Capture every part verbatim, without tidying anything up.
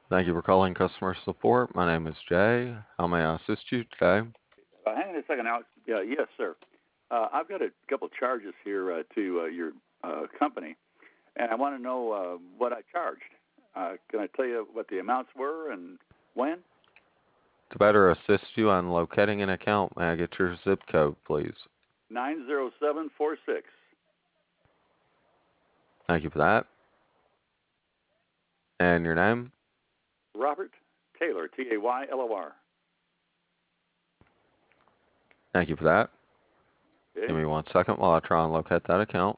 Thank you for calling customer support. My name is Jay. How may I assist you today? Uh, hang on a second, Alex. Yeah, yes, sir. Uh, I've got a couple of charges here uh, to uh, your uh, company, and I want to know uh, what I charged. Uh, can I tell you what the amounts were and when? To better assist you on locating an account, may I get your zip code, please? nine zero seven four six. Thank you for that. And your name? Robert Taylor, T A Y L O R. Thank you for that. Give Okay. me one second while I try and locate that account.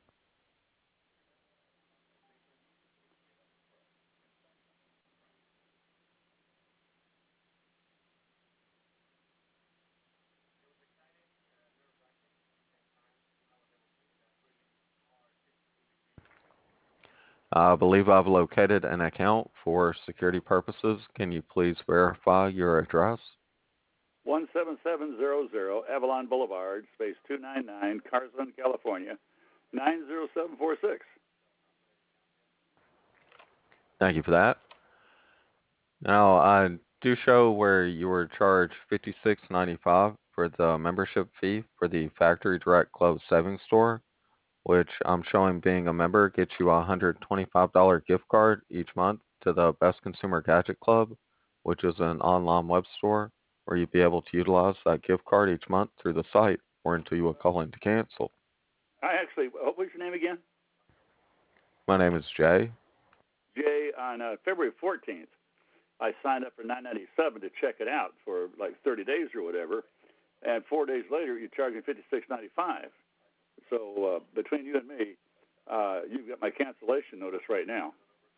I believe I've located an account for security purposes. Can you please verify your address? one seven seven zero zero Avalon Boulevard, space two nine nine, Carsland, California, nine zero seven four six. Thank you for that. Now, I do show where you were charged fifty-six ninety-five for the membership fee for the Factory Direct Club Savings Store, which I'm showing being a member gets you a one hundred twenty-five dollars gift card each month to the Best Consumer Gadget Club, which is an online web store where you'd be able to utilize that gift card each month through the site or until you would call in to cancel. I actually, what was your name again? My name is Jay. Jay, on uh, February fourteenth. I signed up for nine ninety seven to check it out for like thirty days or whatever, and four days later you charge me fifty six ninety five. So uh, between you and me, uh, you've got my cancellation notice right now.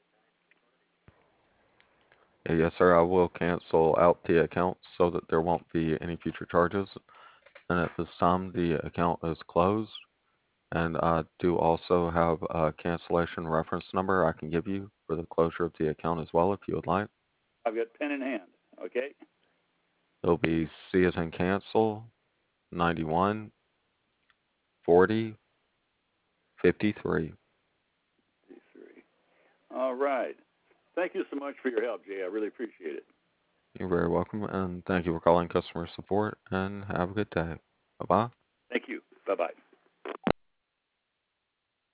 Yes, sir, I will cancel out the account so that there won't be any future charges. And at this time, the account is closed. And I do also have a cancellation reference number I can give you for the closure of the account as well if you would like. I've got pen in hand. Okay. It'll be C as in cancel, ninety-one, forty, fifty-three. Three. All right. Thank you so much for your help, Jay. I really appreciate it. You're very welcome, and thank you for calling customer support, and have a good day. Bye-bye. Thank you. Bye bye.